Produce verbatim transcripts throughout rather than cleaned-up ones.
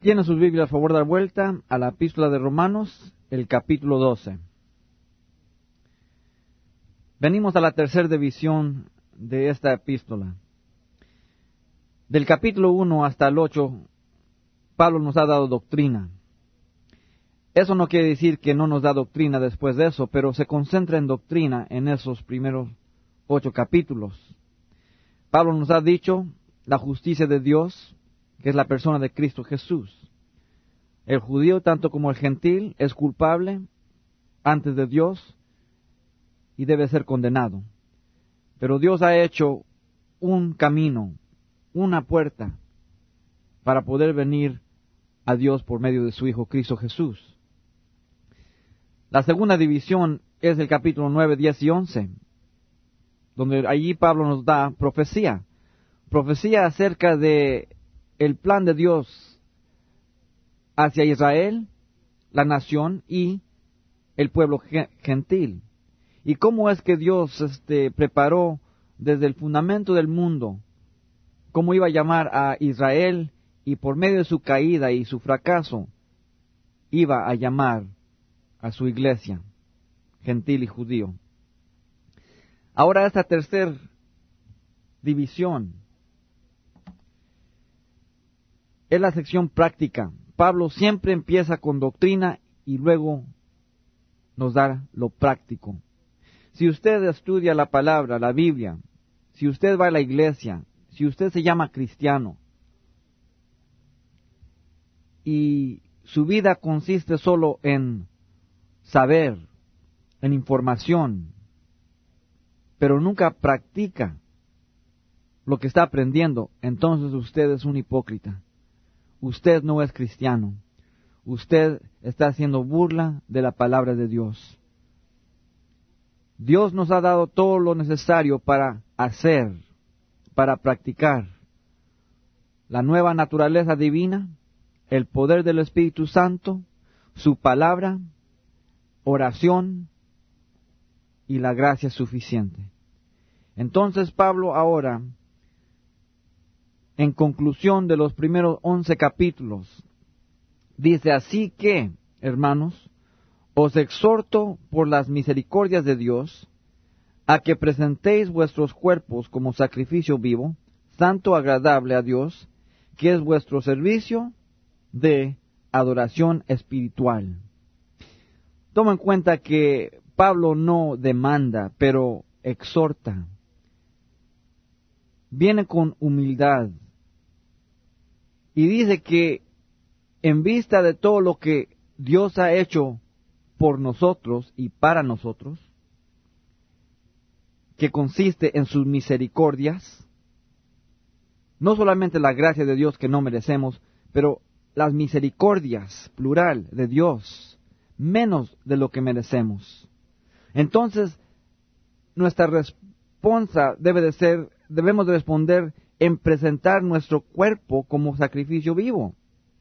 Tiene sus Biblias, a favor, dar vuelta a la epístola de Romanos, el capítulo doce. Venimos a la tercera división de esta epístola. Del capítulo uno hasta el ocho, Pablo nos ha dado doctrina. Eso no quiere decir que no nos da doctrina después de eso, pero se concentra en doctrina en esos primeros ocho capítulos. Pablo nos ha dicho la justicia de Dios, que es la persona de Cristo Jesús. El judío, tanto como el gentil, es culpable antes de Dios y debe ser condenado. Pero Dios ha hecho un camino, una puerta, para poder venir a Dios por medio de su Hijo Cristo Jesús. La segunda división es el capítulo nueve, diez y once, donde allí Pablo nos da profecía. Profecía acerca de el plan de Dios hacia Israel, la nación y el pueblo gentil. Y cómo es que Dios este, preparó desde el fundamento del mundo, cómo iba a llamar a Israel, y por medio de su caída y su fracaso, iba a llamar a su iglesia, gentil y judío. Ahora esta tercera división es la sección práctica. Pablo siempre empieza con doctrina y luego nos da lo práctico. Si usted estudia la palabra, la Biblia, si usted va a la iglesia, si usted se llama cristiano, y su vida consiste solo en saber, en información, pero nunca practica lo que está aprendiendo, entonces usted es un hipócrita. Usted no es cristiano. Usted está haciendo burla de la palabra de Dios. Dios nos ha dado todo lo necesario para hacer, para practicar la nueva naturaleza divina, el poder del Espíritu Santo, su palabra, oración y la gracia suficiente. Entonces Pablo ahora, en conclusión de los primeros once capítulos, dice: así que, hermanos, os exhorto por las misericordias de Dios, a que presentéis vuestros cuerpos como sacrificio vivo, santo, agradable a Dios, que es vuestro servicio de adoración espiritual. Toma en cuenta que Pablo no demanda, pero exhorta. Viene con humildad y dice que en vista de todo lo que Dios ha hecho por nosotros y para nosotros, que consiste en sus misericordias, no solamente la gracia de Dios que no merecemos, pero las misericordias, plural, de Dios, menos de lo que merecemos. Entonces, nuestra respuesta debe de ser, debemos de responder en presentar nuestro cuerpo como sacrificio vivo.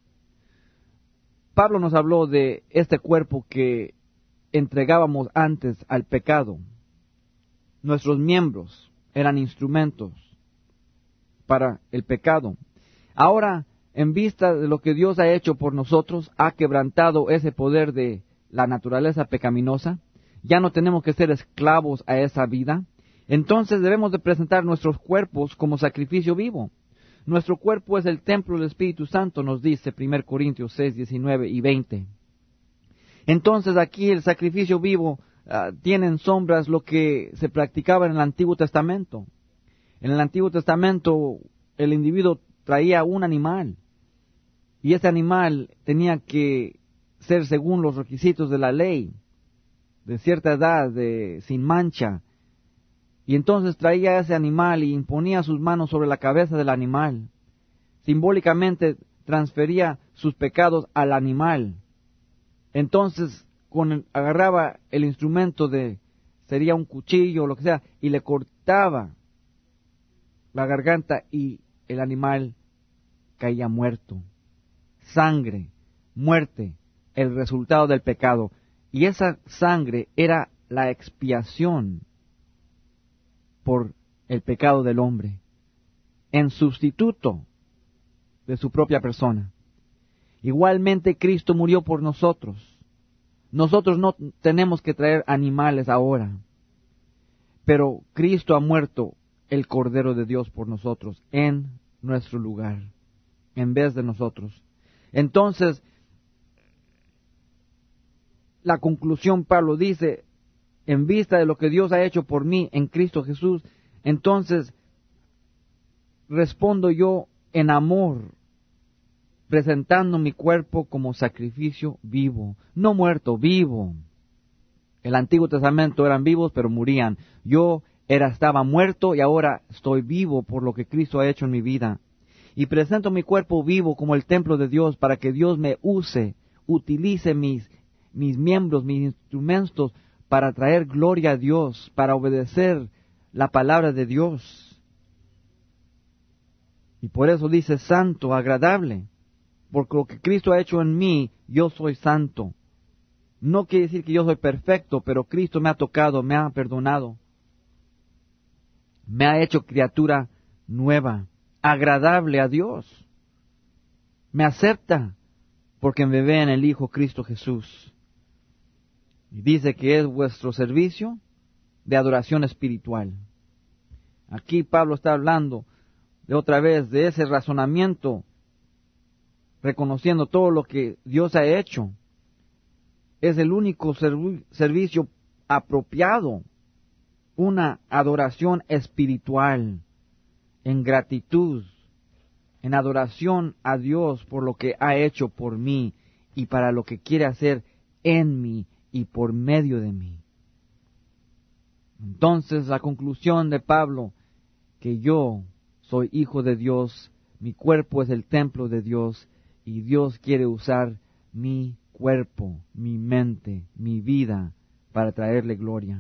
Pablo nos habló de este cuerpo que entregábamos antes al pecado. Nuestros miembros eran instrumentos para el pecado. Ahora, en vista de lo que Dios ha hecho por nosotros, ha quebrantado ese poder de la naturaleza pecaminosa. Ya no tenemos que ser esclavos a esa vida. Entonces debemos de presentar nuestros cuerpos como sacrificio vivo. Nuestro cuerpo es el templo del Espíritu Santo, nos dice primera Corintios seis, diecinueve y veinte. Entonces aquí el sacrificio vivo uh, tiene en sombras lo que se practicaba en el Antiguo Testamento. En el Antiguo Testamento el individuo traía un animal, y ese animal tenía que ser según los requisitos de la ley, de cierta edad, de sin mancha. Y entonces traía ese animal y imponía sus manos sobre la cabeza del animal. Simbólicamente transfería sus pecados al animal. Entonces con el, agarraba el instrumento de, sería un cuchillo o lo que sea, y le cortaba la garganta y el animal caía muerto. Sangre, muerte, el resultado del pecado. Y esa sangre era la expiación por el pecado del hombre, en sustituto de su propia persona. Igualmente Cristo murió por nosotros. Nosotros no tenemos que traer animales ahora, pero Cristo ha muerto, el Cordero de Dios, por nosotros, en nuestro lugar, en vez de nosotros. Entonces, la conclusión, Pablo dice, en vista de lo que Dios ha hecho por mí en Cristo Jesús, entonces respondo yo en amor, presentando mi cuerpo como sacrificio vivo, no muerto, vivo. El Antiguo Testamento eran vivos, pero morían. Yo era, estaba muerto y ahora estoy vivo por lo que Cristo ha hecho en mi vida. Y presento mi cuerpo vivo como el templo de Dios para que Dios me use, utilice mis, mis miembros, mis instrumentos para traer gloria a Dios, para obedecer la palabra de Dios. Y por eso dice santo, agradable. Porque lo que Cristo ha hecho en mí, yo soy santo. No quiere decir que yo soy perfecto, pero Cristo me ha tocado, me ha perdonado. Me ha hecho criatura nueva, agradable a Dios. Me acepta porque me ve en el Hijo Cristo Jesús. Y dice que es vuestro servicio de adoración espiritual. Aquí Pablo está hablando de otra vez de ese razonamiento, reconociendo todo lo que Dios ha hecho. Es el único serv- servicio apropiado, una adoración espiritual, en gratitud, en adoración a Dios por lo que ha hecho por mí y para lo que quiere hacer en mí y por medio de mí. Entonces, la conclusión de Pablo, que yo soy hijo de Dios, mi cuerpo es el templo de Dios, y Dios quiere usar mi cuerpo, mi mente, mi vida, para traerle gloria.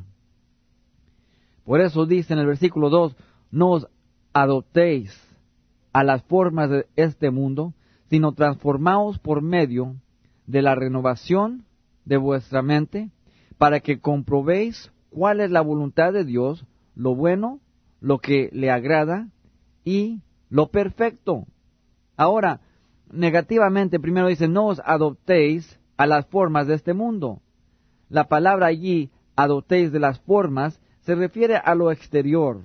Por eso dice en el versículo dos, no os adoptéis a las formas de este mundo, sino transformaos por medio de la renovación de vuestra mente, para que comprobéis cuál es la voluntad de Dios, lo bueno, lo que le agrada y lo perfecto. Ahora, negativamente, primero dice, no os adoptéis a las formas de este mundo. La palabra allí, adoptéis de las formas, se refiere a lo exterior.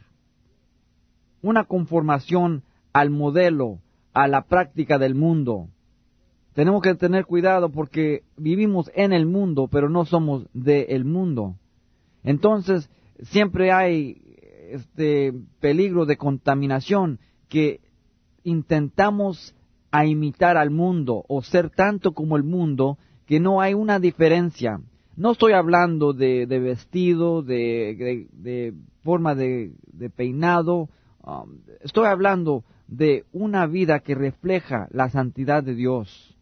Una conformación al modelo, a la práctica del mundo. Tenemos que tener cuidado porque vivimos en el mundo, pero no somos del mundo. Entonces, siempre hay este peligro de contaminación, que intentamos a imitar al mundo o ser tanto como el mundo que no hay una diferencia. No estoy hablando de, de vestido, de, de, de forma de, de peinado, um, estoy hablando de una vida que refleja la santidad de Dios.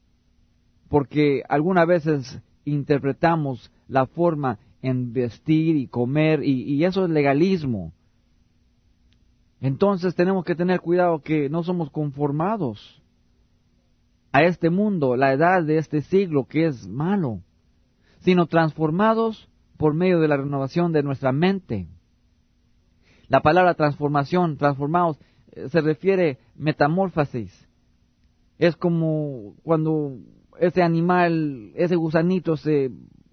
Porque algunas veces interpretamos la forma en vestir y comer y, y eso es legalismo. Entonces tenemos que tener cuidado que no somos conformados a este mundo, la edad de este siglo que es malo, sino transformados por medio de la renovación de nuestra mente. La palabra transformación, transformados, se refiere metamorfosis. Es como cuando ese animal, ese gusanito se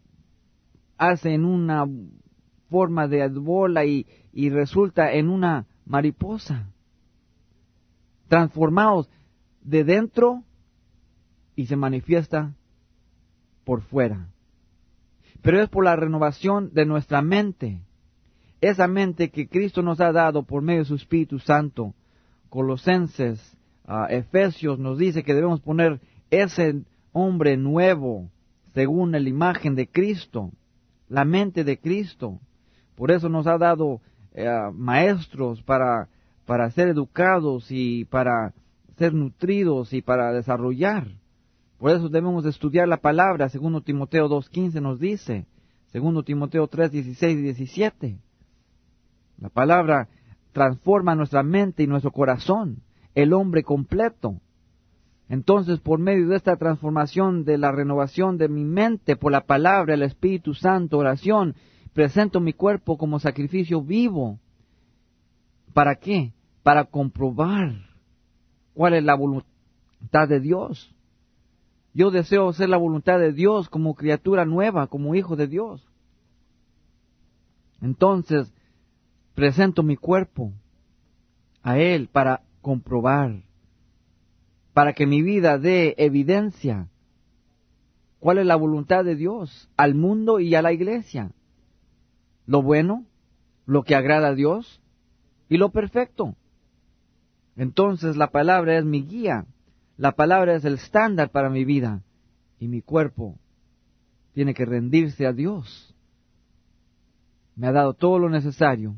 hace en una forma de bola y, y resulta en una mariposa. Transformados de dentro y se manifiesta por fuera. Pero es por la renovación de nuestra mente. Esa mente que Cristo nos ha dado por medio de su Espíritu Santo. Colosenses, uh, Efesios nos dice que debemos poner ese hombre nuevo según la imagen de Cristo, la mente de Cristo. Por eso nos ha dado uh, maestros para, para ser educados y para ser nutridos y para desarrollar. Por eso debemos estudiar la palabra. Segundo Timoteo dos quince nos dice, Segundo Timoteo tres dieciséis y diecisiete. La palabra transforma nuestra mente y nuestro corazón, el hombre completo. Entonces, por medio de esta transformación, de la renovación de mi mente por la palabra, el Espíritu Santo, oración, presento mi cuerpo como sacrificio vivo. ¿Para qué? Para comprobar cuál es la voluntad de Dios. Yo deseo hacer la voluntad de Dios como criatura nueva, como hijo de Dios. Entonces, presento mi cuerpo a Él para comprobar, para que mi vida dé evidencia cuál es la voluntad de Dios al mundo y a la iglesia. Lo bueno, lo que agrada a Dios y lo perfecto. Entonces la palabra es mi guía, la palabra es el estándar para mi vida y mi cuerpo tiene que rendirse a Dios. Me ha dado todo lo necesario,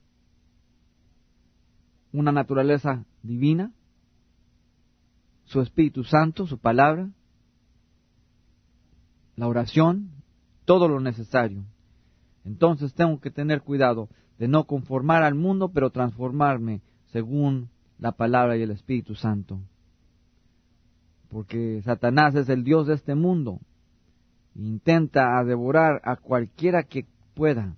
una naturaleza divina, su Espíritu Santo, su palabra, la oración, todo lo necesario. Entonces tengo que tener cuidado de no conformar al mundo, pero transformarme según la palabra y el Espíritu Santo. Porque Satanás es el Dios de este mundo. Intenta a devorar a cualquiera que pueda.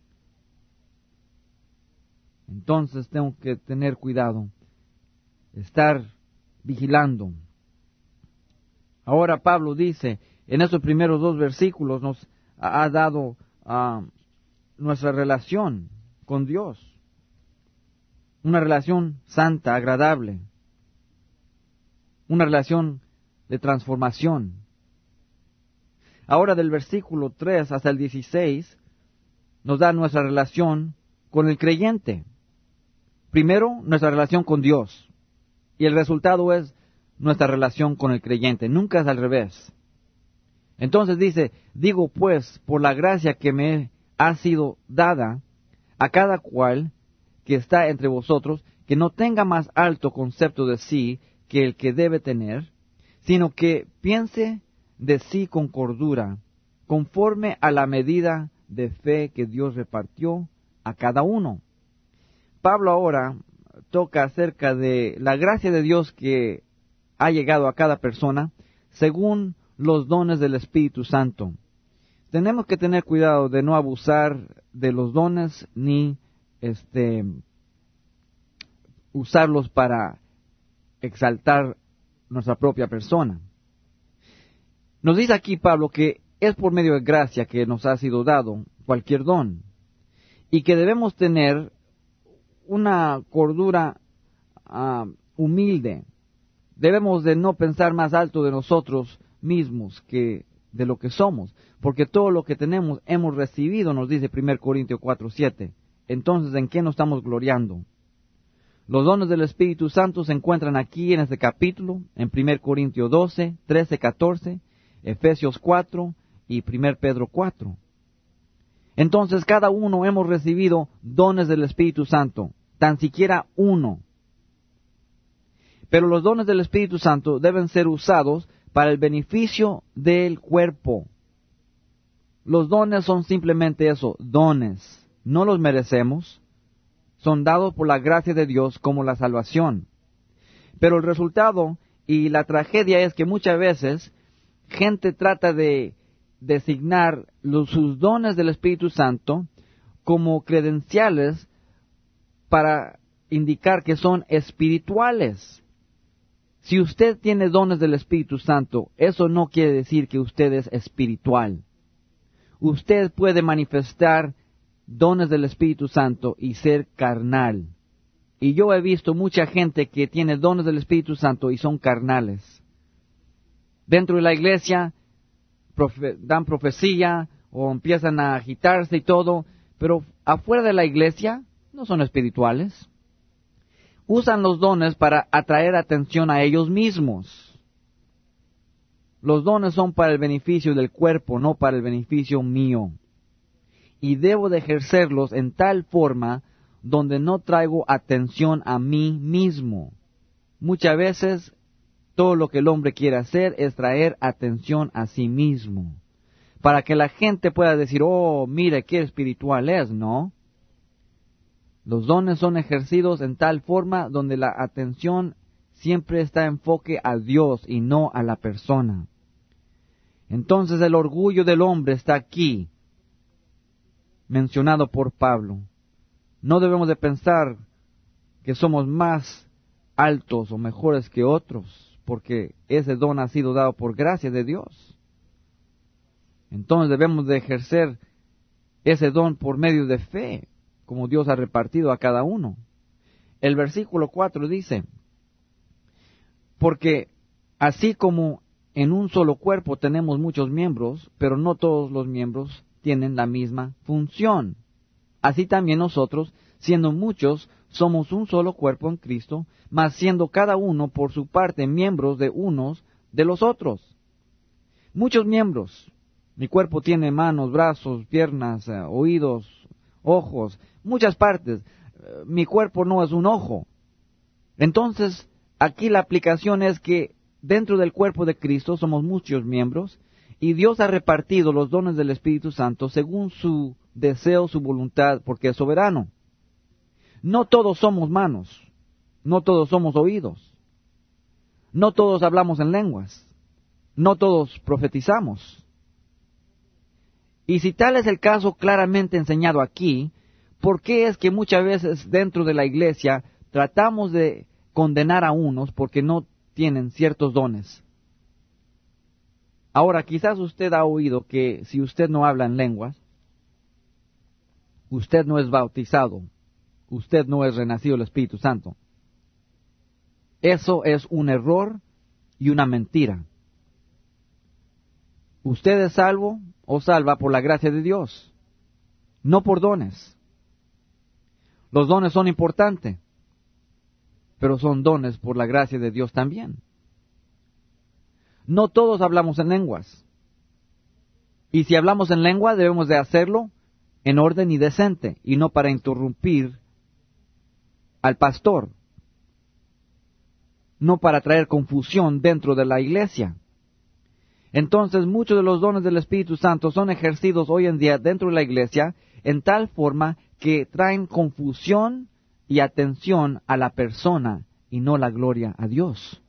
Entonces tengo que tener cuidado, estar vigilando. Ahora Pablo dice, en esos primeros dos versículos nos ha dado uh, nuestra relación con Dios. Una relación santa, agradable. Una relación de transformación. Ahora del versículo tres hasta el dieciséis nos da nuestra relación con el creyente. Primero, nuestra relación con Dios. Y el resultado es nuestra relación con el creyente. Nunca es al revés. Entonces dice, digo pues, por la gracia que me ha sido dada a cada cual que está entre vosotros, que no tenga más alto concepto de sí que el que debe tener, sino que piense de sí con cordura, conforme a la medida de fe que Dios repartió a cada uno. Pablo ahora toca acerca de la gracia de Dios que ha llegado a cada persona según los dones del Espíritu Santo. Tenemos que tener cuidado de no abusar de los dones ni este usarlos para exaltar nuestra propia persona. Nos dice aquí Pablo que es por medio de gracia que nos ha sido dado cualquier don y que debemos tener una cordura uh, humilde. Debemos de no pensar más alto de nosotros mismos que de lo que somos, porque todo lo que tenemos hemos recibido, nos dice primera Corintios cuatro siete. Entonces, ¿en qué nos estamos gloriando? Los dones del Espíritu Santo se encuentran aquí en este capítulo, en primera Corintios doce, trece, catorce, Efesios cuatro y primera Pedro cuatro. Entonces, cada uno hemos recibido dones del Espíritu Santo, tan siquiera uno. Pero los dones del Espíritu Santo deben ser usados para el beneficio del cuerpo. Los dones son simplemente eso, dones. No los merecemos. Son dados por la gracia de Dios como la salvación. Pero el resultado y la tragedia es que muchas veces gente trata de designar los, sus dones del Espíritu Santo como credenciales para indicar que son espirituales. Si usted tiene dones del Espíritu Santo, eso no quiere decir que usted es espiritual. Usted puede manifestar dones del Espíritu Santo y ser carnal. Y yo he visto mucha gente que tiene dones del Espíritu Santo y son carnales. Dentro de la iglesia profe- dan profecía o empiezan a agitarse y todo, pero afuera de la iglesia no son espirituales. Usan los dones para atraer atención a ellos mismos. Los dones son para el beneficio del cuerpo, no para el beneficio mío. Y debo de ejercerlos en tal forma donde no traigo atención a mí mismo. Muchas veces todo lo que el hombre quiere hacer es traer atención a sí mismo, para que la gente pueda decir, oh, mire qué espiritual es, ¿no? Los dones son ejercidos en tal forma donde la atención siempre está en enfoque a Dios y no a la persona. Entonces el orgullo del hombre está aquí, mencionado por Pablo. No debemos de pensar que somos más altos o mejores que otros porque ese don ha sido dado por gracia de Dios. Entonces debemos de ejercer ese don por medio de fe, como Dios ha repartido a cada uno. El versículo cuatro dice, porque así como en un solo cuerpo tenemos muchos miembros, pero no todos los miembros tienen la misma función. Así también nosotros, siendo muchos, somos un solo cuerpo en Cristo, mas siendo cada uno por su parte miembros de unos de los otros. Muchos miembros. Mi cuerpo tiene manos, brazos, piernas, eh, oídos, ojos, muchas partes. Eh, mi cuerpo no es un ojo. Entonces, aquí la aplicación es que dentro del cuerpo de Cristo somos muchos miembros y Dios ha repartido los dones del Espíritu Santo según su deseo, su voluntad, porque es soberano. No todos somos manos, no todos somos oídos, no todos hablamos en lenguas, no todos profetizamos. Y si tal es el caso claramente enseñado aquí, ¿por qué es que muchas veces dentro de la iglesia tratamos de condenar a unos porque no tienen ciertos dones? Ahora, quizás usted ha oído que si usted no habla en lenguas, usted no es bautizado, usted no es renacido del Espíritu Santo. Eso es un error y una mentira. Usted es salvo o salva por la gracia de Dios, no por dones. Los dones son importantes, pero son dones por la gracia de Dios también. No todos hablamos en lenguas. Y si hablamos en lengua, debemos de hacerlo en orden y decente, y no para interrumpir al pastor, no para traer confusión dentro de la iglesia. Entonces, muchos de los dones del Espíritu Santo son ejercidos hoy en día dentro de la iglesia en tal forma que traen confusión y atención a la persona y no la gloria a Dios.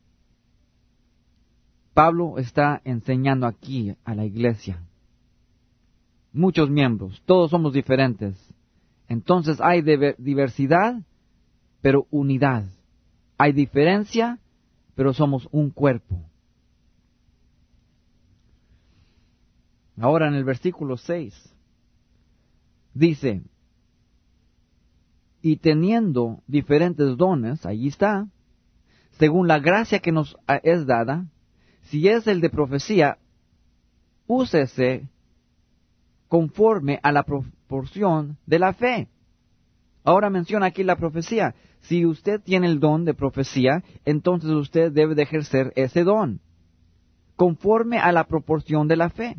Pablo está enseñando aquí a la iglesia. Muchos miembros, todos somos diferentes. Entonces hay diversidad, pero unidad. Hay diferencia, pero somos un cuerpo. Ahora en el versículo seis dice, y teniendo diferentes dones, allí está, según la gracia que nos es dada, si es el de profecía, úsese conforme a la proporción de la fe. Ahora menciona aquí la profecía. Si usted tiene el don de profecía, entonces usted debe de ejercer ese don, conforme a la proporción de la fe.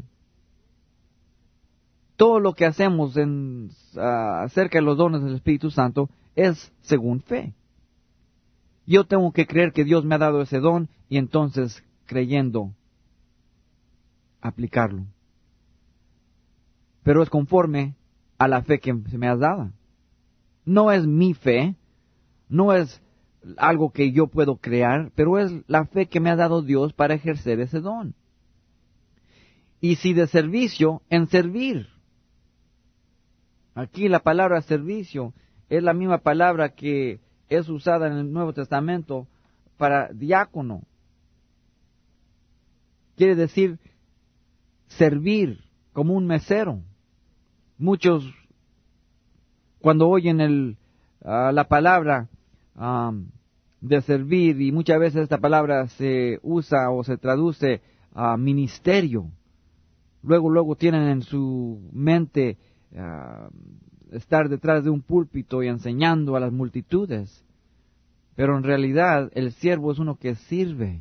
Todo lo que hacemos en, uh, acerca de los dones del Espíritu Santo es según fe. Yo tengo que creer que Dios me ha dado ese don y entonces creyendo aplicarlo. Pero es conforme a la fe que se me ha dado. No es mi fe, no es algo que yo puedo crear, pero es la fe que me ha dado Dios para ejercer ese don. Y si de servicio, en servir. Aquí la palabra servicio es la misma palabra que es usada en el Nuevo Testamento para diácono. Quiere decir servir como un mesero. Muchos, cuando oyen el, uh, la palabra um, de servir, y muchas veces esta palabra se usa o se traduce a uh, ministerio, luego, luego tienen en su mente uh, estar detrás de un púlpito y enseñando a las multitudes. Pero en realidad el siervo es uno que sirve.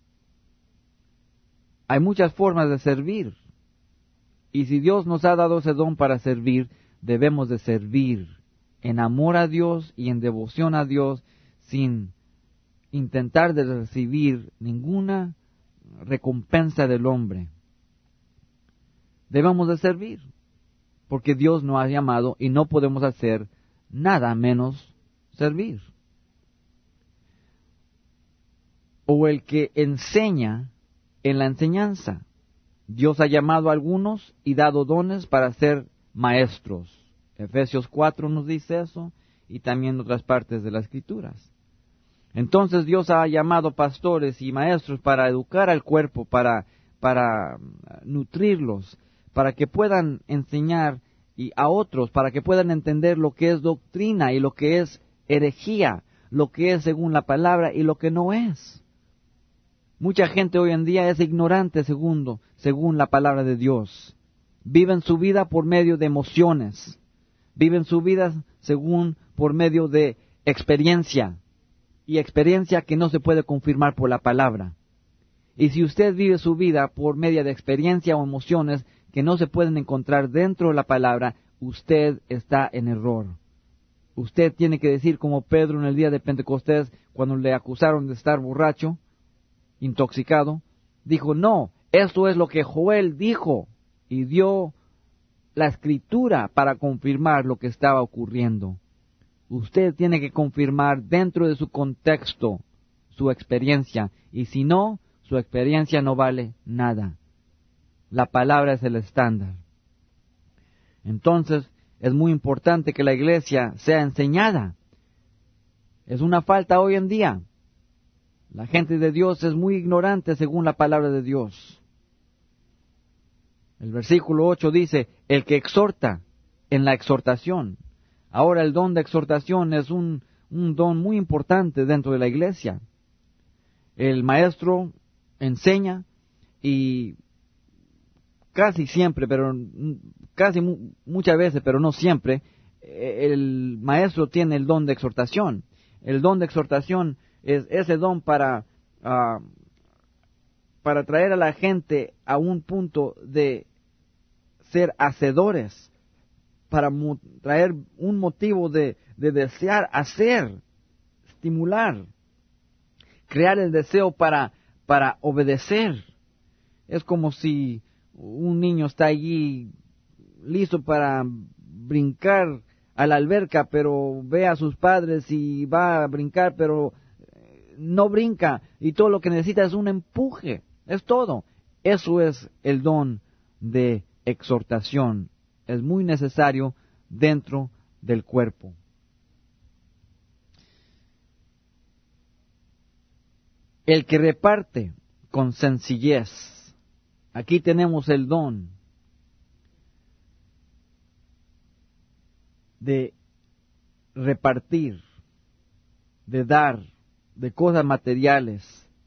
Hay muchas formas de servir. Y si Dios nos ha dado ese don para servir, debemos de servir en amor a Dios y en devoción a Dios, sin intentar de recibir ninguna recompensa del hombre. Debemos de servir, porque Dios nos ha llamado y no podemos hacer nada menos servir. O el que enseña en la enseñanza. Dios ha llamado a algunos y dado dones para ser maestros. Efesios cuatro nos dice eso, y también otras partes de las Escrituras. Entonces Dios ha llamado pastores y maestros para educar al cuerpo, para, para nutrirlos, para que puedan enseñar y a otros, para que puedan entender lo que es doctrina y lo que es herejía, lo que es según la palabra y lo que no es. Mucha gente hoy en día es ignorante segundo, según la palabra de Dios. Viven su vida por medio de emociones. Viven su vida según por medio de experiencia. Y experiencia que no se puede confirmar por la palabra. Y si usted vive su vida por medio de experiencia o emociones que no se pueden encontrar dentro de la palabra, usted está en error. Usted tiene que decir como Pedro en el día de Pentecostés, cuando le acusaron de estar borracho, intoxicado, dijo, no, esto es lo que Joel dijo, y dio la escritura para confirmar lo que estaba ocurriendo. Usted tiene que confirmar dentro de su contexto su experiencia, y si no, su experiencia no vale nada. La palabra es el estándar. Entonces, es muy importante que la iglesia sea enseñada. Es una falta hoy en día. La gente de Dios es muy ignorante según la palabra de Dios. El versículo ocho dice, el que exhorta en la exhortación. Ahora el don de exhortación es un, un don muy importante dentro de la iglesia. El maestro enseña y casi siempre, pero casi mu- muchas veces, pero no siempre, el maestro tiene el don de exhortación. El don de exhortación es ese don para, uh, para traer a la gente a un punto de ser hacedores, para mo- traer un motivo de, de desear hacer, estimular, crear el deseo para, para obedecer. Es como si un niño está allí listo para brincar a la alberca, pero ve a sus padres y va a brincar, pero no brinca, y todo lo que necesita es un empuje, es todo. Eso es el don de exhortación. Es muy necesario dentro del cuerpo. El que reparte con sencillez. Aquí tenemos el don de repartir, de dar, de cosas materiales,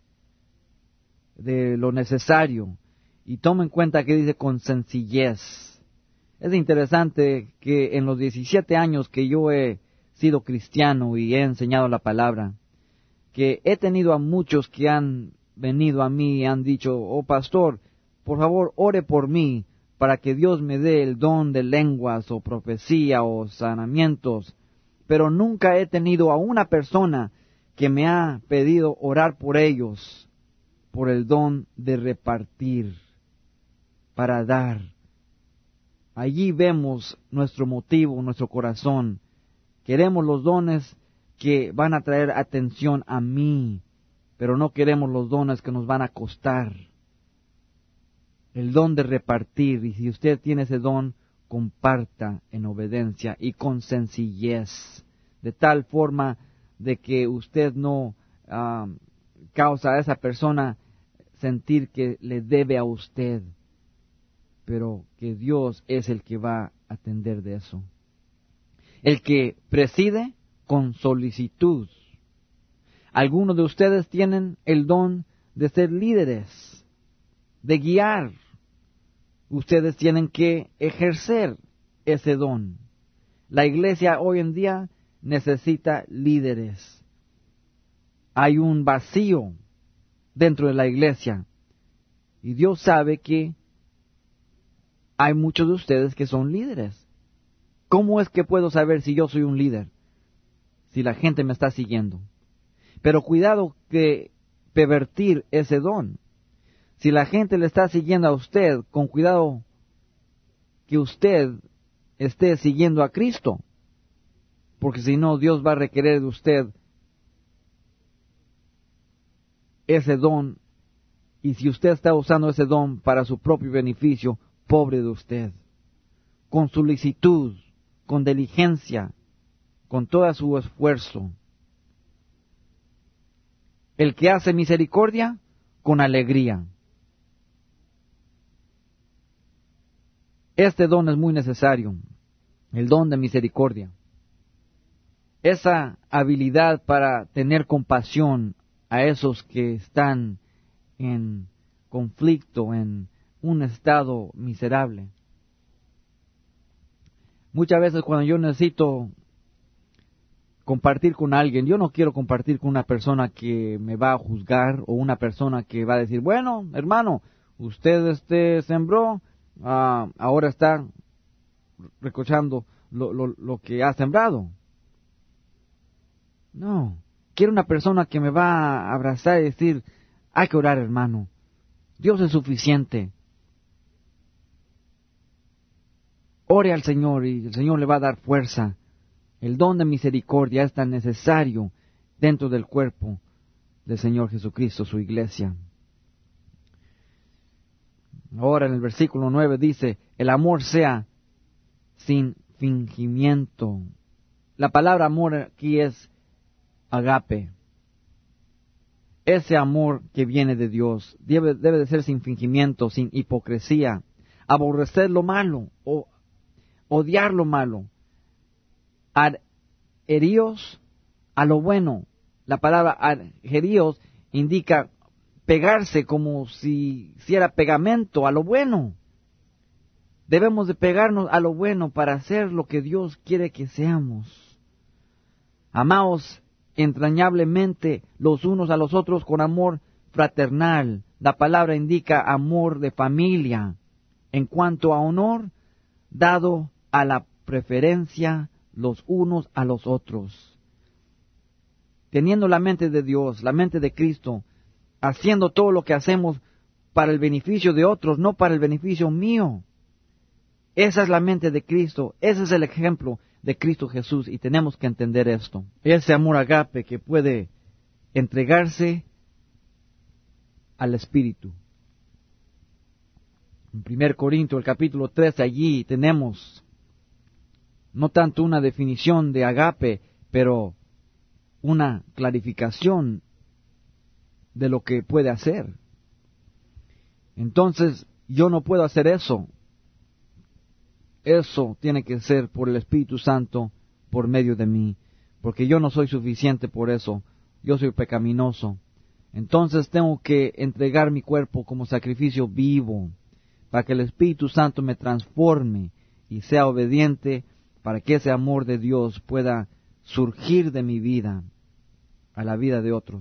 de lo necesario. Y toma en cuenta que dice con sencillez. Es interesante que en los diecisiete años que yo he sido cristiano y he enseñado la palabra, que he tenido a muchos que han venido a mí y han dicho, oh pastor, por favor ore por mí para que Dios me dé el don de lenguas o profecía o sanamientos, pero nunca he tenido a una persona que me ha pedido orar por ellos, por el don de repartir, para dar. Allí vemos nuestro motivo, nuestro corazón. Queremos los dones que van a traer atención a mí, pero no queremos los dones que nos van a costar. El don de repartir, y si usted tiene ese don, comparta en obediencia y con sencillez, de tal forma de que usted no uh, causa a esa persona sentir que le debe a usted, pero que Dios es el que va a atender de eso. El que preside con solicitud. Algunos de ustedes tienen el don de ser líderes, de guiar. Ustedes tienen que ejercer ese don. La iglesia hoy en día necesita líderes. Hay un vacío dentro de la iglesia. Y Dios sabe que hay muchos de ustedes que son líderes. ¿Cómo es que puedo saber si yo soy un líder? Si la gente me está siguiendo. Pero cuidado que pervertir ese don. Si la gente le está siguiendo a usted, con cuidado que usted esté siguiendo a Cristo. Porque si no, Dios va a requerir de usted ese don. Y si usted está usando ese don para su propio beneficio, pobre de usted. Con solicitud, con diligencia, con todo su esfuerzo. el que hace misericordia con alegría. Este don es muy necesario, el don de misericordia. Esa habilidad para tener compasión a esos que están en conflicto, en un estado miserable. Muchas veces cuando yo necesito compartir con alguien, yo no quiero compartir con una persona que me va a juzgar o una persona que va a decir, bueno, hermano, usted este sembró, uh, ahora está recochando lo, lo, lo que ha sembrado. No, quiero una persona que me va a abrazar y decir, hay que orar, hermano, Dios es suficiente. Ore al Señor y el Señor le va a dar fuerza. El don de misericordia es tan necesario dentro del cuerpo del Señor Jesucristo, su iglesia. Ahora en el versículo nueve dice, el amor sea sin fingimiento. La palabra amor aquí es agape. Ese amor que viene de Dios debe, debe de ser sin fingimiento, sin hipocresía, aborrecer lo malo o odiar lo malo, adheríos a lo bueno. La palabra adheríos indica pegarse como si hiciera pegamento a lo bueno. Debemos de pegarnos a lo bueno para hacer lo que Dios quiere que seamos. Amaos entrañablemente los unos a los otros con amor fraternal. La palabra indica amor de familia. En cuanto a honor, dado a la preferencia los unos a los otros. Teniendo la mente de Dios, la mente de Cristo, haciendo todo lo que hacemos para el beneficio de otros, no para el beneficio mío. Esa es la mente de Cristo, ese es el ejemplo de Cristo Jesús, y tenemos que entender esto. Ese amor agape que puede entregarse al Espíritu. En primer Corintios, el capítulo trece, allí tenemos no tanto una definición de agape, pero una clarificación de lo que puede hacer. Entonces, yo no puedo hacer eso. Eso tiene que ser por el Espíritu Santo, por medio de mí, porque yo no soy suficiente por eso. Yo soy pecaminoso. Entonces tengo que entregar mi cuerpo como sacrificio vivo, para que el Espíritu Santo me transforme y sea obediente, para que ese amor de Dios pueda surgir de mi vida a la vida de otros.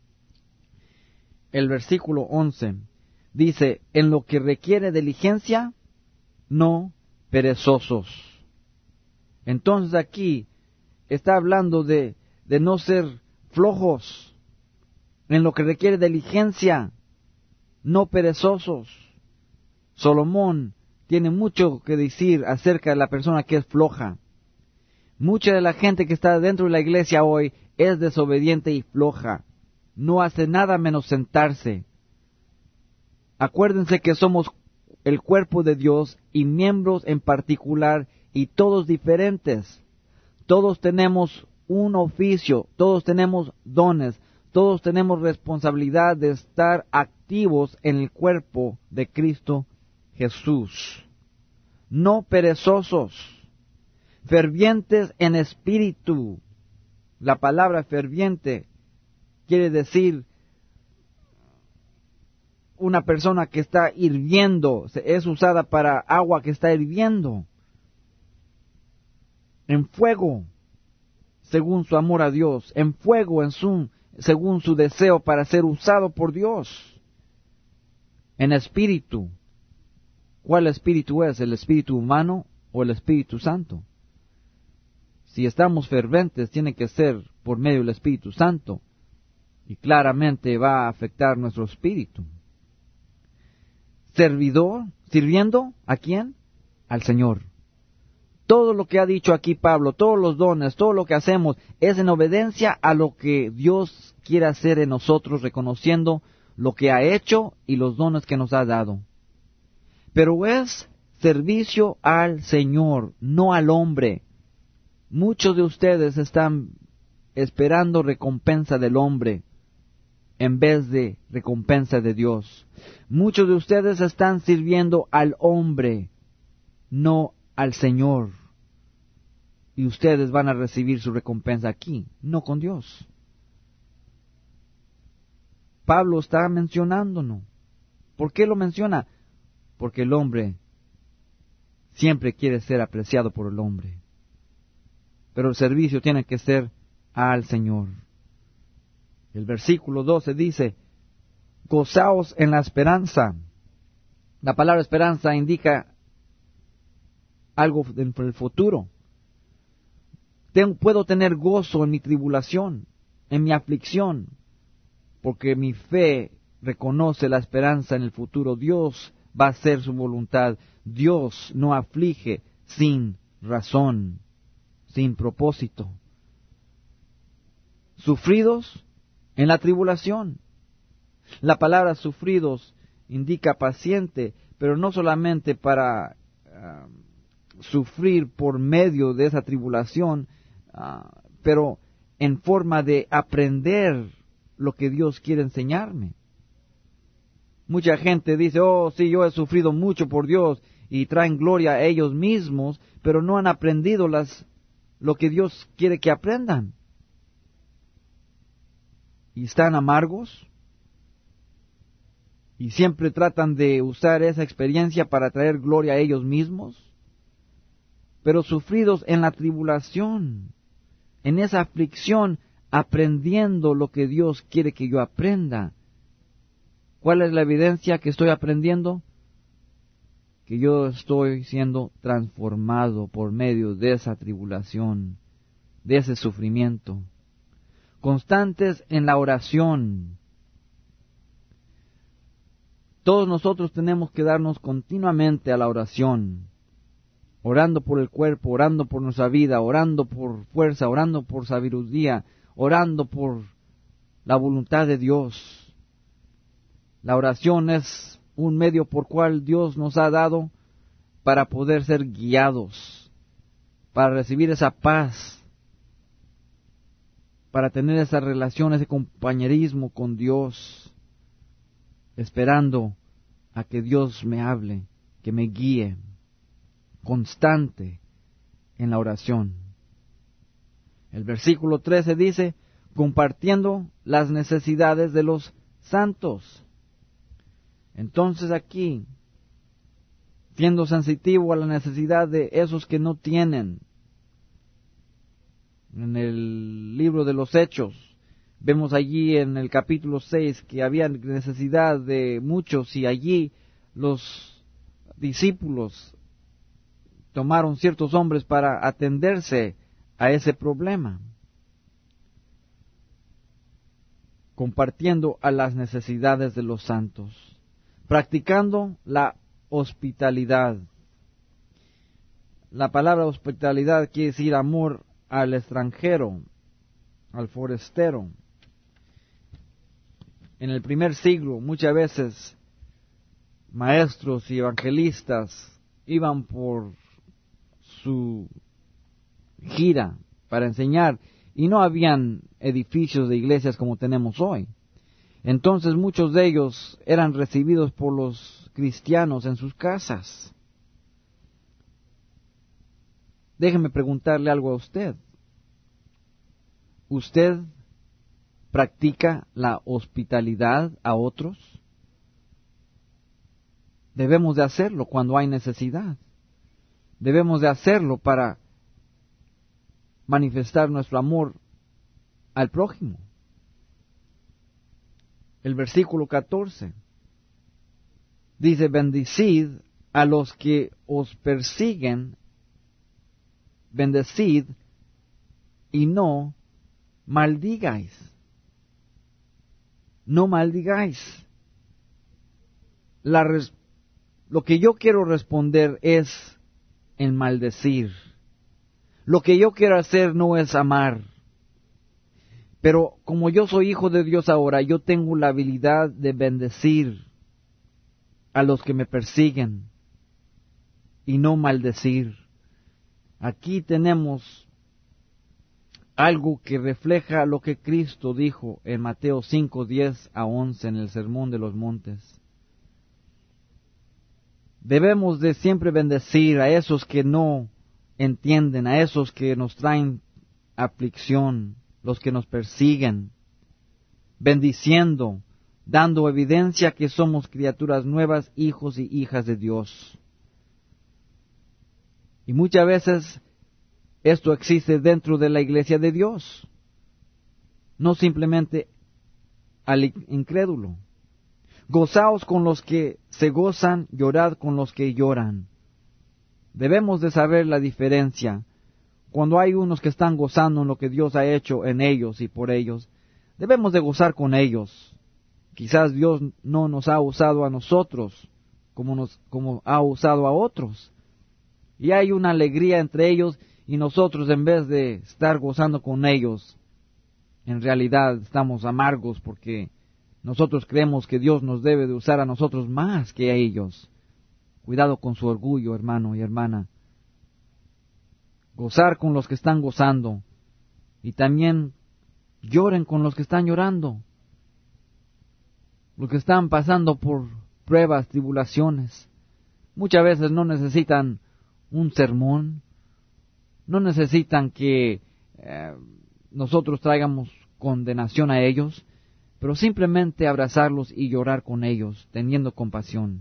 El versículo once dice, en lo que requiere diligencia, no perezosos. Entonces aquí está hablando de, de no ser flojos. En lo que requiere diligencia, no perezosos. Salomón tiene mucho que decir acerca de la persona que es floja. Mucha de la gente que está dentro de la iglesia hoy es desobediente y floja. No hace nada menos sentarse. Acuérdense que somos el cuerpo de Dios y miembros en particular y todos diferentes. Todos tenemos un oficio, todos tenemos dones, todos tenemos responsabilidad de estar activos en el cuerpo de Cristo Jesús. No perezosos, fervientes en espíritu. La palabra ferviente quiere decir una persona que está hirviendo, es usada para agua que está hirviendo. En fuego, según su amor a Dios, en fuego, en su, según su deseo para ser usado por Dios. En espíritu. ¿Cuál espíritu es? ¿El espíritu humano o el Espíritu Santo? Si estamos ferventes, tiene que ser por medio del Espíritu Santo, y claramente va a afectar nuestro espíritu. Servidor, sirviendo, ¿a quién? Al Señor. Todo lo que ha dicho aquí Pablo, todos los dones, todo lo que hacemos, es en obediencia a lo que Dios quiere hacer en nosotros, reconociendo lo que ha hecho y los dones que nos ha dado. Pero es servicio al Señor, no al hombre. Muchos de ustedes están esperando recompensa del hombre. en vez de recompensa de Dios. Muchos de ustedes están sirviendo al hombre, no al Señor. Y ustedes van a recibir su recompensa aquí, no con Dios. Pablo está mencionándonos. ¿Por qué lo menciona? Porque el hombre siempre quiere ser apreciado por el hombre. Pero el servicio tiene que ser al Señor. El versículo doce dice, gozaos en la esperanza. La palabra esperanza indica algo dentro del futuro. Ten, puedo tener gozo en mi tribulación, en mi aflicción, porque mi fe reconoce la esperanza en el futuro. Dios va a hacer su voluntad. Dios no aflige sin razón, sin propósito. Sufridos en la tribulación. La palabra sufridos indica paciente, pero no solamente para uh, sufrir por medio de esa tribulación, uh, pero en forma de aprender lo que Dios quiere enseñarme. Mucha gente dice, oh, sí, yo he sufrido mucho por Dios, y traen gloria a ellos mismos, pero no han aprendido las, lo que Dios quiere que aprendan. Y están amargos, y siempre tratan de usar esa experiencia para traer gloria a ellos mismos, pero sufridos en la tribulación, en esa aflicción, aprendiendo lo que Dios quiere que yo aprenda. ¿Cuál es la evidencia que estoy aprendiendo? Que yo estoy siendo transformado por medio de esa tribulación, de ese sufrimiento. Constantes en la oración. Todos nosotros tenemos que darnos continuamente a la oración, orando por el cuerpo, orando por nuestra vida, orando por fuerza, orando por sabiduría, orando por la voluntad de Dios. La oración es un medio por cual Dios nos ha dado para poder ser guiados, para recibir esa paz, para tener esa relación, ese compañerismo con Dios, esperando a que Dios me hable, que me guíe, constante en la oración. El versículo trece dice, compartiendo las necesidades de los santos. Entonces aquí, siendo sensitivo a la necesidad de esos que no tienen. En el libro de los Hechos, vemos allí en el capítulo seis que había necesidad de muchos, y allí los discípulos tomaron ciertos hombres para atenderse a ese problema, compartiendo a las necesidades de los santos, practicando la hospitalidad. La palabra hospitalidad quiere decir amor al extranjero, al forastero. En el primer siglo, muchas veces, maestros y evangelistas iban por su gira para enseñar, y no habían edificios de iglesias como tenemos hoy. Entonces muchos de ellos eran recibidos por los cristianos en sus casas. Déjeme preguntarle algo a usted. ¿Usted practica la hospitalidad a otros? Debemos de hacerlo cuando hay necesidad. Debemos de hacerlo para manifestar nuestro amor al prójimo. El versículo catorce dice, bendecid a los que os persiguen, bendecid y no maldigáis. No maldigáis. La res- lo que yo quiero responder es en maldecir. Lo que yo quiero hacer no es amar. Pero como yo soy hijo de Dios ahora, yo tengo la habilidad de bendecir a los que me persiguen y no maldecir. Aquí tenemos algo que refleja lo que Cristo dijo en Mateo cinco, diez a once en el Sermón de los Montes. Debemos de siempre bendecir a esos que no entienden, a esos que nos traen aflicción, los que nos persiguen, bendiciendo, dando evidencia que somos criaturas nuevas, hijos y hijas de Dios. Y muchas veces esto existe dentro de la iglesia de Dios, no simplemente al incrédulo. Gozaos con los que se gozan, llorad con los que lloran. Debemos de saber la diferencia. Cuando hay unos que están gozando en lo que Dios ha hecho en ellos y por ellos, debemos de gozar con ellos. Quizás Dios no nos ha usado a nosotros como, nos, como ha usado a otros. Y hay una alegría entre ellos y nosotros, en vez de estar gozando con ellos, en realidad estamos amargos porque nosotros creemos que Dios nos debe de usar a nosotros más que a ellos. Cuidado con su orgullo, hermano y hermana. Gozar con los que están gozando y también lloren con los que están llorando, los que están pasando por pruebas, tribulaciones. Muchas veces no necesitan un sermón, no necesitan que eh, nosotros traigamos condenación a ellos, pero simplemente abrazarlos y llorar con ellos, teniendo compasión.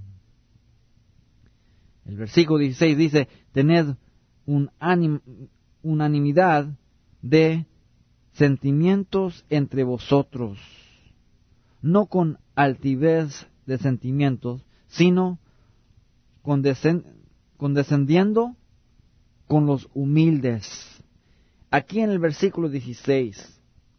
El versículo dieciséis dice, tened un anim, unanimidad de sentimientos entre vosotros, no con altivez de sentimientos, sino condescend, condescendiendo con los humildes. Aquí en el versículo dieciséis,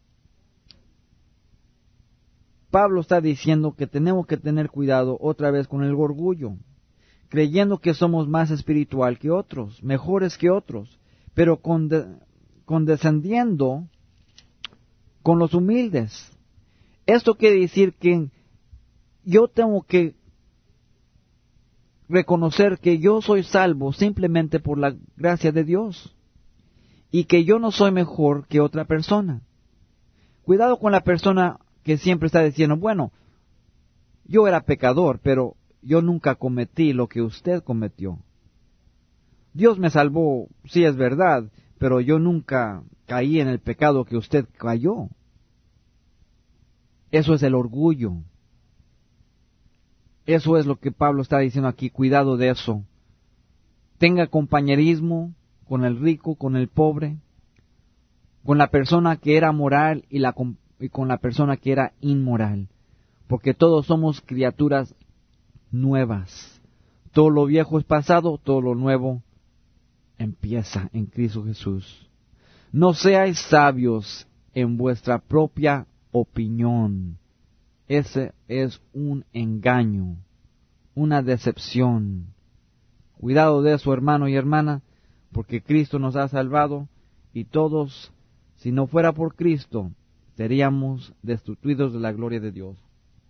Pablo está diciendo que tenemos que tener cuidado otra vez con el orgullo, creyendo que somos más espiritual que otros, mejores que otros, pero conde, condescendiendo con los humildes. Esto quiere decir que yo tengo que reconocer que yo soy salvo simplemente por la gracia de Dios y que yo no soy mejor que otra persona. Cuidado con la persona que siempre está diciendo, bueno, yo era pecador, pero yo nunca cometí lo que usted cometió. Dios me salvó, sí es verdad, pero yo nunca caí en el pecado que usted cayó. Eso es el orgullo. Eso es lo que Pablo está diciendo aquí, cuidado de eso. Tenga compañerismo con el rico, con el pobre, con la persona que era moral y, la, y con la persona que era inmoral, porque todos somos criaturas nuevas. Todo lo viejo es pasado, todo lo nuevo empieza en Cristo Jesús. No seáis sabios en vuestra propia opinión. Ese es un engaño, una decepción. Cuidado de eso, hermano y hermana, porque Cristo nos ha salvado y todos, si no fuera por Cristo, seríamos destituidos de la gloria de Dios.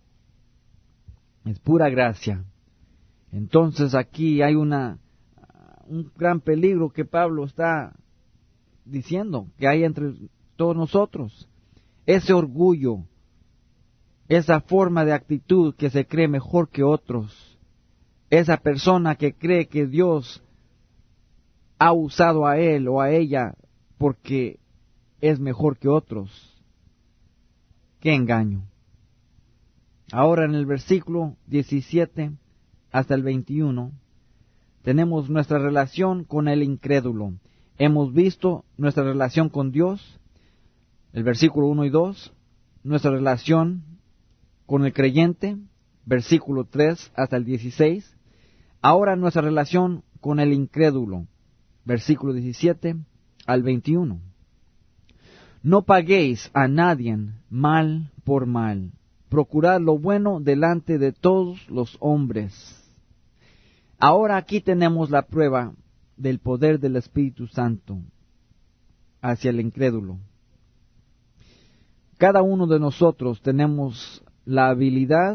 Es pura gracia. Entonces aquí hay una un gran peligro que Pablo está diciendo que hay entre todos nosotros. Ese orgullo, esa forma de actitud que se cree mejor que otros, esa persona que cree que Dios ha usado a él o a ella porque es mejor que otros. ¡Qué engaño! Ahora en el versículo diecisiete hasta el veintiuno tenemos nuestra relación con el incrédulo. Hemos visto nuestra relación con Dios, el versículo uno y dos, nuestra relación con el creyente, versículo tres hasta el dieciséis. Ahora nuestra relación con el incrédulo, versículo diecisiete al veintiuno. No paguéis a nadie mal por mal. Procurad lo bueno delante de todos los hombres. Ahora aquí tenemos la prueba del poder del Espíritu Santo hacia el incrédulo. Cada uno de nosotros tenemos la habilidad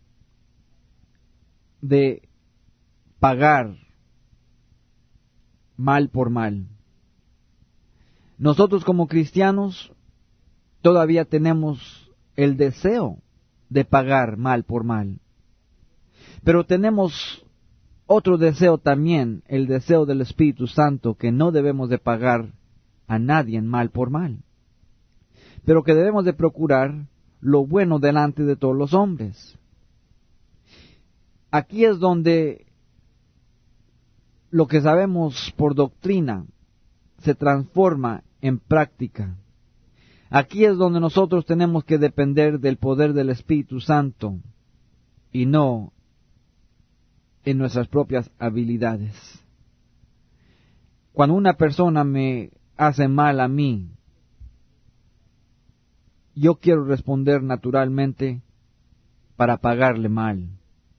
de pagar mal por mal. Nosotros como cristianos todavía tenemos el deseo de pagar mal por mal. Pero tenemos otro deseo también, el deseo del Espíritu Santo, que no debemos de pagar a nadie mal por mal, pero que debemos de procurar lo bueno delante de todos los hombres. Aquí es donde lo que sabemos por doctrina se transforma en práctica. Aquí es donde nosotros tenemos que depender del poder del Espíritu Santo y no en nuestras propias habilidades. Cuando una persona me hace mal a mí, yo quiero responder naturalmente para pagarle mal.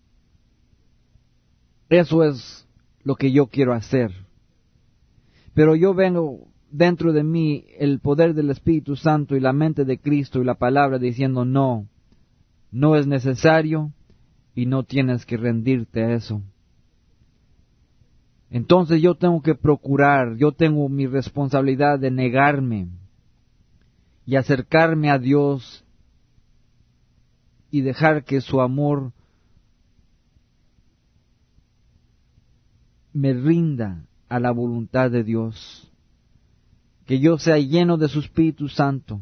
Eso es lo que yo quiero hacer. Pero yo vengo dentro de mí el poder del Espíritu Santo y la mente de Cristo y la palabra diciendo no, no es necesario y no tienes que rendirte a eso. Entonces yo tengo que procurar, yo tengo mi responsabilidad de negarme y acercarme a Dios y dejar que su amor me rinda a la voluntad de Dios, que yo sea lleno de su Espíritu Santo,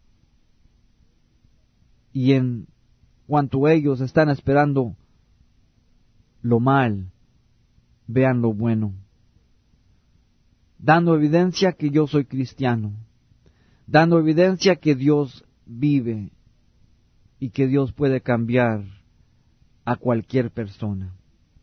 y en cuanto ellos están esperando lo mal, vean lo bueno, dando evidencia que yo soy cristiano, dando evidencia que Dios vive y que Dios puede cambiar a cualquier persona.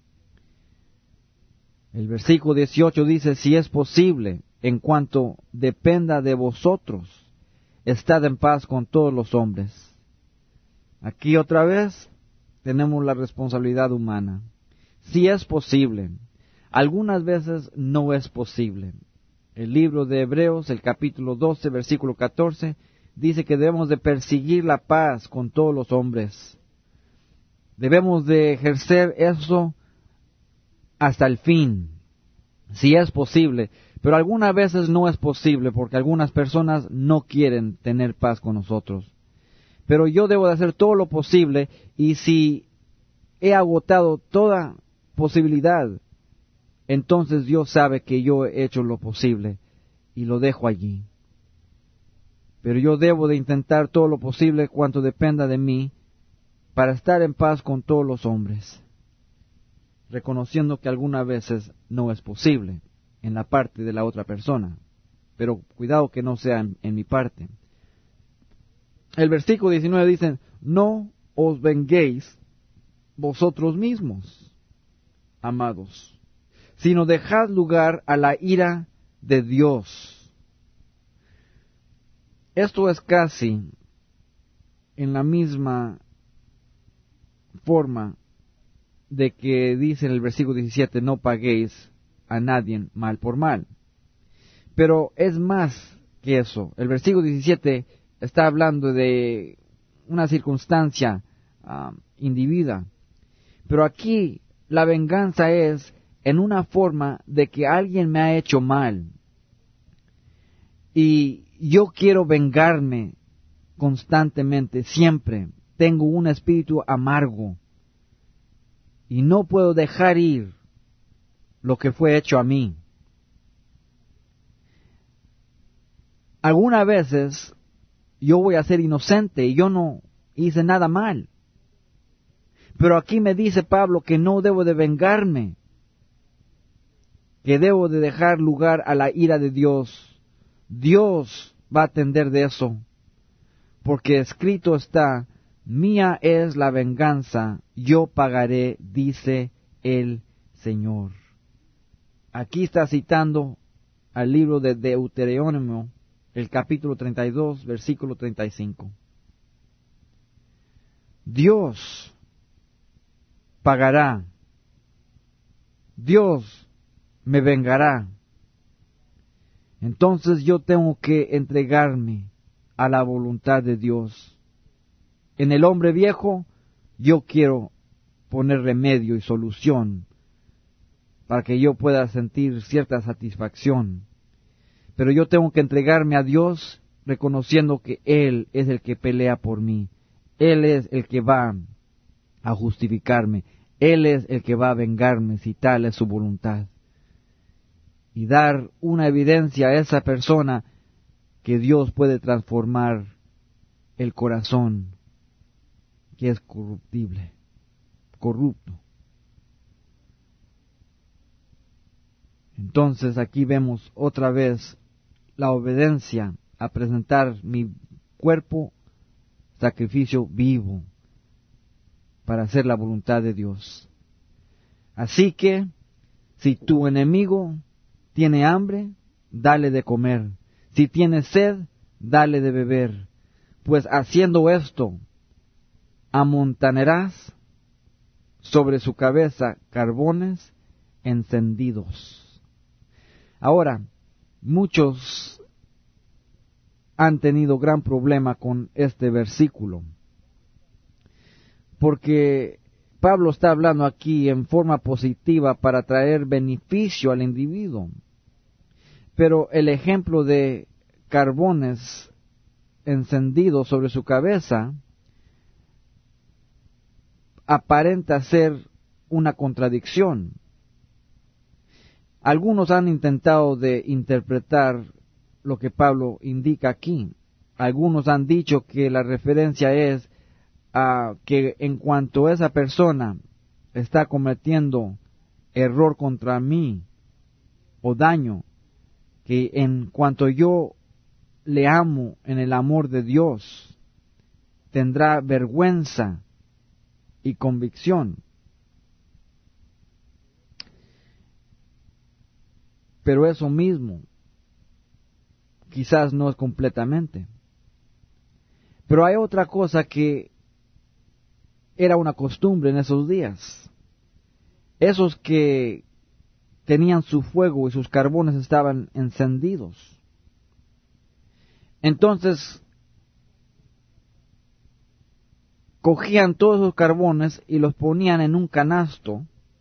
El versículo dieciocho dice, si es posible, en cuanto dependa de vosotros, estad en paz con todos los hombres. Aquí otra vez tenemos la responsabilidad humana. Si es posible, algunas veces no es posible. El libro de Hebreos, el capítulo doce, versículo catorce, dice que debemos de perseguir la paz con todos los hombres. Debemos de ejercer eso hasta el fin, si es posible, pero algunas veces no es posible porque algunas personas no quieren tener paz con nosotros. Pero yo debo de hacer todo lo posible, y si he agotado toda posibilidad, entonces Dios sabe que yo he hecho lo posible y lo dejo allí. Pero yo debo de intentar todo lo posible cuanto dependa de mí para estar en paz con todos los hombres, reconociendo que algunas veces no es posible en la parte de la otra persona, pero cuidado que no sea en, en mi parte. El versículo diecinueve dice, no os venguéis vosotros mismos, amados, sino dejad lugar a la ira de Dios. Esto es casi en la misma forma de que dice en el versículo diecisiete, no paguéis a nadie mal por mal. Pero es más que eso. El versículo diecisiete está hablando de una circunstancia uh, indebida. Pero aquí la venganza es en una forma de que alguien me ha hecho mal. Y yo quiero vengarme constantemente, siempre. Tengo un espíritu amargo. Y no puedo dejar ir lo que fue hecho a mí. Algunas veces yo voy a ser inocente y yo no hice nada mal. Pero aquí me dice Pablo que no debo de vengarme, que debo de dejar lugar a la ira de Dios. Dios va a atender de eso, porque escrito está, mía es la venganza, yo pagaré, dice el Señor. Aquí está citando al libro de Deuteronomio, el capítulo treinta y dos, versículo treinta y cinco. Dios pagará, Dios me vengará. Entonces yo tengo que entregarme a la voluntad de Dios. En el hombre viejo yo quiero poner remedio y solución para que yo pueda sentir cierta satisfacción. pero yo tengo que entregarme a Dios reconociendo que Él es el que pelea por mí. Él es el que va a justificarme. Él es el que va a vengarme si tal es su voluntad. Y dar una evidencia a esa persona que Dios puede transformar el corazón que es corruptible, corrupto. Entonces aquí vemos otra vez la obediencia a presentar mi cuerpo sacrificio vivo para hacer la voluntad de Dios. Así que, si tu enemigo tiene hambre, dale de comer. Si tiene sed, dale de beber. Pues haciendo esto, amontonarás sobre su cabeza carbones encendidos. Ahora, muchos han tenido gran problema con este versículo, porque Pablo está hablando aquí en forma positiva para traer beneficio al individuo, pero el ejemplo de carbones encendidos sobre su cabeza aparenta ser una contradicción. Algunos han intentado de interpretar lo que Pablo indica aquí. Algunos han dicho que la referencia es a que en cuanto esa persona está cometiendo error contra mí o daño, que en cuanto yo le amo en el amor de Dios, tendrá vergüenza y convicción. Pero eso mismo quizás no es completamente. Pero hay otra cosa que era una costumbre en esos días. Esos que tenían su fuego y sus carbones estaban encendidos. Entonces, cogían todos esos carbones y los ponían en un canasto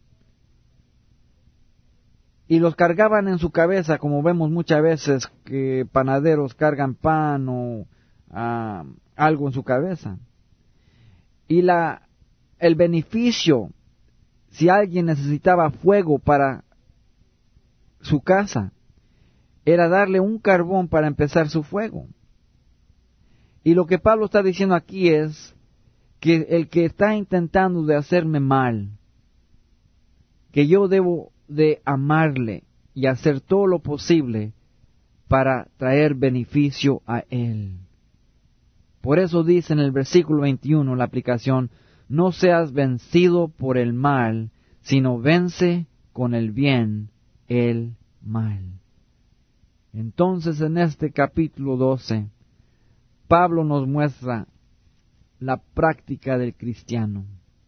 y los cargaban en su cabeza, como vemos muchas veces que panaderos cargan pan o ah, algo en su cabeza. Y la, el beneficio, si alguien necesitaba fuego para su casa, era darle un carbón para empezar su fuego. Y lo que Pablo está diciendo aquí es que el que está intentando de hacerme mal, que yo debo de amarle y hacer todo lo posible para traer beneficio a él. Por eso dice en el versículo veintiuno la aplicación, no seas vencido por el mal, sino vence con el bien el mal. Entonces en este capítulo doce, Pablo nos muestra la práctica del cristiano.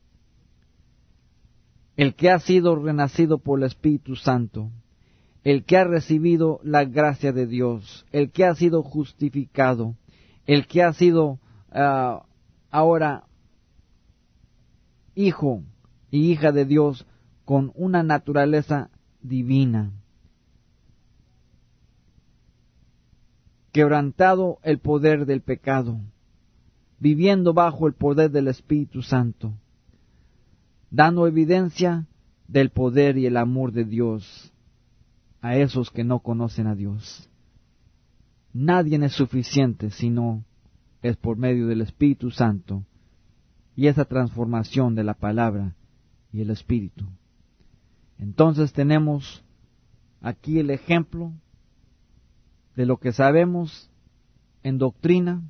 El que ha sido renacido por el Espíritu Santo, el que ha recibido la gracia de Dios, el que ha sido justificado, el que ha sido uh, ahora hijo y hija de Dios con una naturaleza divina, quebrantado el poder del pecado, viviendo bajo el poder del Espíritu Santo, dando evidencia del poder y el amor de Dios a esos que no conocen a Dios. Nadie es suficiente si no es por medio del Espíritu Santo y esa transformación de la palabra y el Espíritu. Entonces tenemos aquí el ejemplo de lo que sabemos en doctrina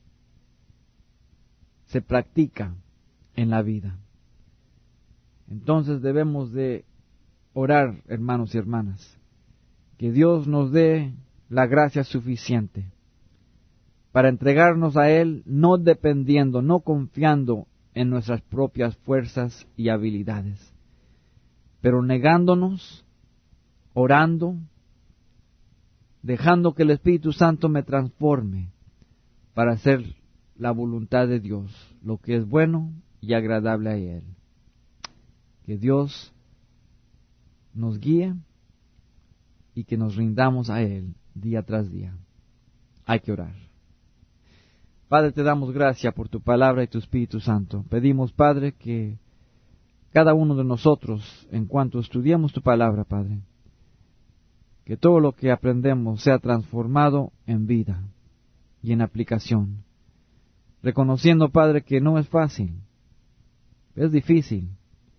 se practica en la vida. Entonces debemos de orar, hermanos y hermanas, que Dios nos dé la gracia suficiente para entregarnos a Él, no dependiendo, no confiando en nuestras propias fuerzas y habilidades, pero negándonos, orando, dejando que el Espíritu Santo me transforme para hacer la voluntad de Dios, lo que es bueno y agradable a Él. Que Dios nos guíe y que nos rindamos a Él día tras día. Hay que orar. Padre, te damos gracias por tu palabra y tu Espíritu Santo. Pedimos, Padre, que cada uno de nosotros, en cuanto estudiemos tu palabra, Padre, que todo lo que aprendemos sea transformado en vida y en aplicación. Reconociendo, Padre, que no es fácil, es difícil,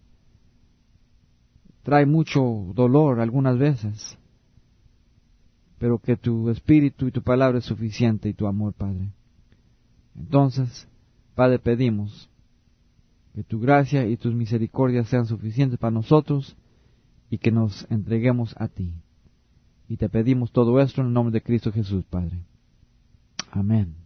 trae mucho dolor algunas veces, pero que tu Espíritu y tu palabra es suficiente y tu amor, Padre. Entonces, Padre, pedimos que tu gracia y tus misericordias sean suficientes para nosotros y que nos entreguemos a ti. Y te pedimos todo esto en el nombre de Cristo Jesús, Padre. Amén.